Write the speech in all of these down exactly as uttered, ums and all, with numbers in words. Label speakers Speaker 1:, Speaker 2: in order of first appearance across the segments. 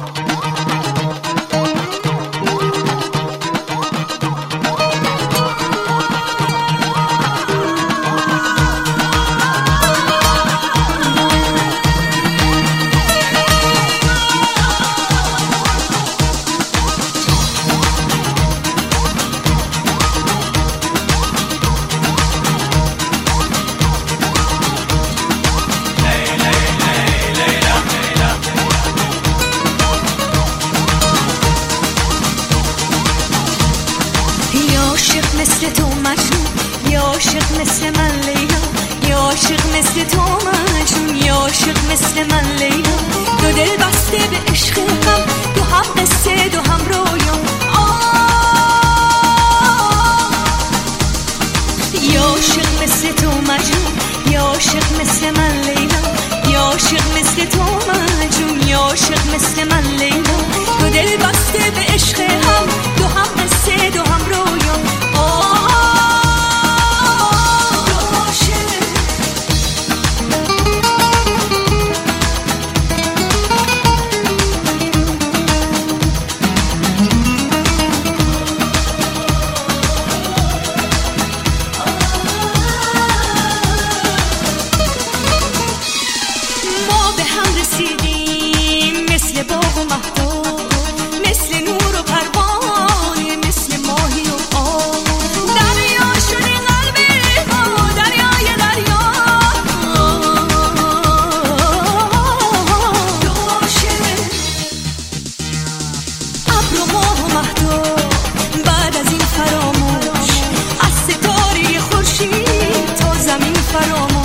Speaker 1: مثل تو مجنون، یا عاشق مثل من لیلا، یا عاشق مثل تو مجنون، یا عاشق مثل من لیلا. دو دل بسته به عشق غم، دو هم قصه دو هم رویا. یا عاشق مثل تو مجنون، یا عاشق مثل من لیلا، یا عاشق مثل تو مجنون، یا عاشق مثل من لیلا. دو دل بسته به عشق هم، دو هم قصه دو هم رویا. مثل باغ و مهتاب، مثل نور و پروانه، مثل ماهی و آب. دریا شدی قلبی ما، دریای دریا. دو عاشق ابر و ماه و مهتاب، بعد از این فراموش از ستاره خورشید تا زمین فراموش.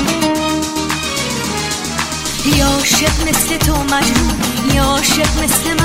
Speaker 1: یا عاشق مثل تو مجنون، یا عاشق مثل